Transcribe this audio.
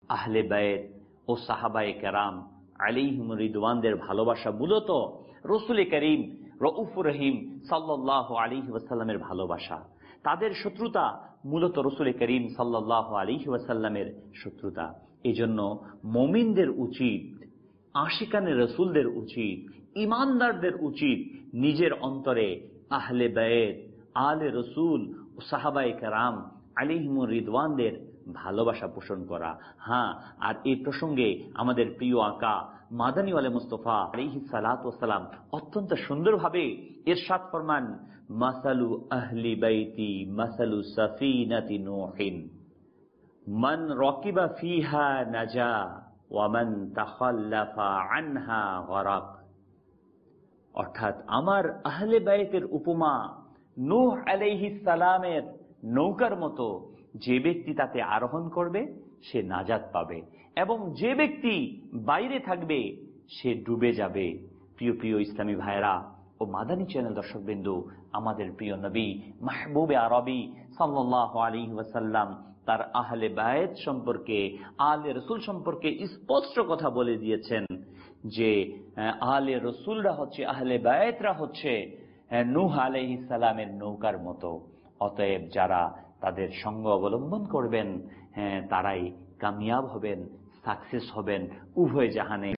আহলে বায়ত ও সাহাবায়ে কেরাম আলাইহিম রিদওয়ানদের ভালোবাসা মূলত রাসূল করিম রউফুর রহিম সাল্লাল্লাহু আলাইহি ওয়াসাল্লামের ভালোবাসা। তাদের শত্রুতা মূলত রাসূল করিম সাল্লাল্লাহু আলাইহি ওয়াসাল্লামের শত্রুতা। এজন্য মুমিনদের উচিত, আশিকানে রাসূলদের উচিত, ঈমানদারদের উচিত নিজের অন্তরে আহলে বায়ত, আলে রাসূল ও সাহাবায়ে কেরাম আলাইহিম রিদওয়ানদের ভালোবাসা পোষণ করা। হ্যাঁ, আর এই প্রসঙ্গে আমাদের প্রিয় আকা মাদানী ওয়ালে মুস্তাফা আলাইহিস সালাতু ওয়াস সালাম অত্যন্ত সুন্দরভাবে ইরশাদ ফরমান, মাসালু আহলি বাইতি মাসালু সাফিনাতি নূহিন মান রাকিবা ফিহা নাজা ওয়া মান তাখাল্লাফা আনহা গরাক। অর্থাৎ আমার আহলে বাইতের উপমা নূহ আলাইহিস সালামের নৌকার মতো, যে ব্যক্তি তাতে আরোহণ করবে সে নাজাত পাবে, এবং যে ব্যক্তি বাইরে থাকবে সে ডুবে যাবে। প্রিয় প্রিয় ইসলামী ভাইরা ও মাদানী চ্যানেল দর্শকবৃন্দ, আমাদের প্রিয় নবী মাহবুবে আরবি সাল্লাল্লাহু আলাইহি ওয়াসাল্লাম তার আহলে বায়ত সম্পর্কে, আলে রাসূল সম্পর্কে স্পষ্ট কথা বলে দিয়েছেন যে আলে রাসূলরা হচ্ছে, আহলে বায়তরা হচ্ছে নূহ আলাইহিস সালামের নৌকার মতো। অতএব যারা তাদের সঙ্গ অবলম্বন করবেন তারাই কামিয়াব হবেন, সাকসেস হবেন উভয় জাহানে।